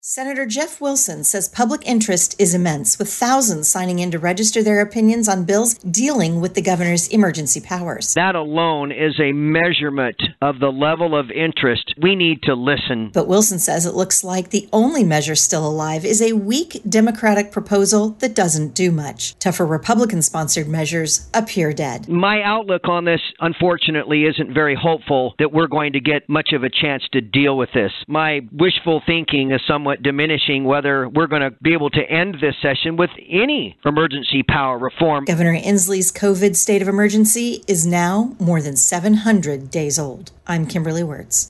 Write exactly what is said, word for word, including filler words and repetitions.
Senator Jeff Wilson says public interest is immense, with thousands signing in to register their opinions on bills dealing with the governor's emergency powers. That alone is a measurement of the level of interest. We need to listen. But Wilson says it looks like the only measure still alive is a weak Democratic proposal that doesn't do much. Tougher Republican-sponsored measures appear dead. My outlook on this, unfortunately, isn't very hopeful that we're going to get much of a chance to deal with this. My wishful thinking is somewhat diminishing whether we're going to be able to end this session with any emergency power reform. Governor Inslee's COVID state of emergency is now more than seven hundred days old. I'm Kimberly Wirtz.